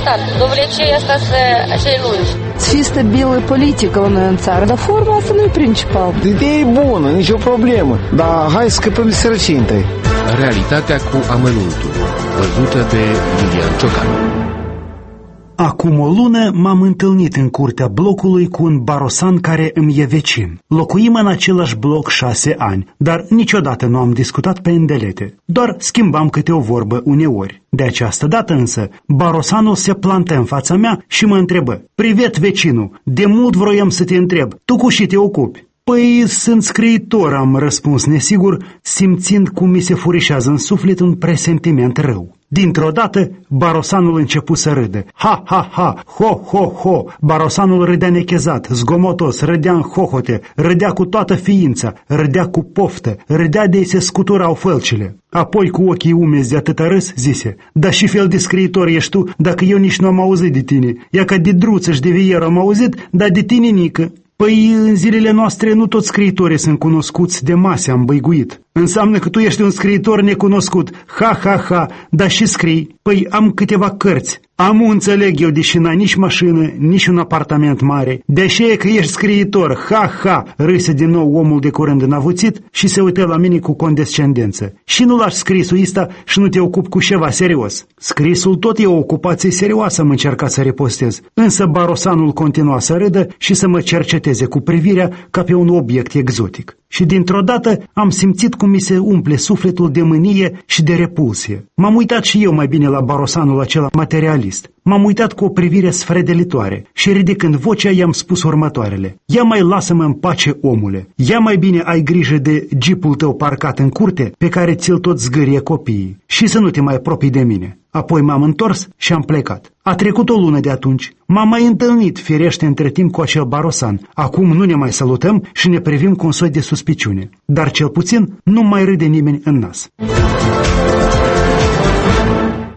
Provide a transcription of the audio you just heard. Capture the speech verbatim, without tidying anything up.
stat. Domnule, ce e asta să acei lungi? Și stabilă politică la noi în țară, dar forma asta nu e principal. Ideea e bună, nicio problemă, dar hai să scăpăm de sărăcie întâi. Realitatea cu amănuntul, văzută de Lilian Ciocan. Acum o lună m-am întâlnit în curtea blocului cu un barosan care îmi e vecin. Locuim în același bloc șase ani, dar niciodată nu am discutat pe îndelete. Doar schimbam câte o vorbă uneori. De această dată însă, barosanul se plantă în fața mea și mă întrebă: "Privet, vecinul, de mult vroiam să te întreb, tu cu ce te ocupi?" "Păi, sunt scriitor," am răspuns nesigur, simțind cum mi se furișează în suflet un presentiment rău. Dintr-o dată, barosanul început să râde. Ha, ha, ha, ho, ho, ho. Barosanul râdea nechezat, zgomotos, râdea în hohote, râdea cu toată ființa, râdea cu poftă, râdea de-i se scuturau fălcile. Apoi, cu ochii umezi de atâta râs, zise: "Da și fel de scriitor ești tu, dacă eu nici nu am auzit de tine. Ia că de druță și de vier am auzit, dar de tine nică." "Păi, în zilele noastre nu toți scriitorii sunt cunoscuți de mase," am băiguit. "Înseamnă că tu ești un scriitor necunoscut. Ha, ha, ha, dar și scrii." "Păi, am câteva cărți." "Am, înțeleg eu, deși n-ai nici mașină, nici un apartament mare. De aceea că ești scriitor. Ha, ha," râse din nou omul de curând înavuțit și se uită la mine cu condescendență. "Și nu lași scrisul ăsta și nu te ocupi cu ceva serios." "Scrisul tot e o ocupație serioasă," am încercat să repostez. Însă barosanul continua să râdă și să mă cerceteze cu privirea ca pe un obiect exotic. Și dintr-o dată am simțit cum mi se umple sufletul de mânie și de repulsie. M-am uitat și eu mai bine la barosanul acela materialist. M-am uitat cu o privire sfredelitoare și ridicând vocea i-am spus următoarele: "Ia mai lasă-mă în pace, omule. Ia mai bine ai grijă de jeepul tău parcat în curte, pe care ți-l tot zgârie copiii, și să nu te mai apropii de mine." Apoi m-am întors și am plecat. A trecut o lună de atunci. M-am mai întâlnit, firește, între timp cu acel barosan. Acum nu ne mai salutăm și ne privim cu un soi de suspiciune. Dar cel puțin nu mai râde nimeni în nas.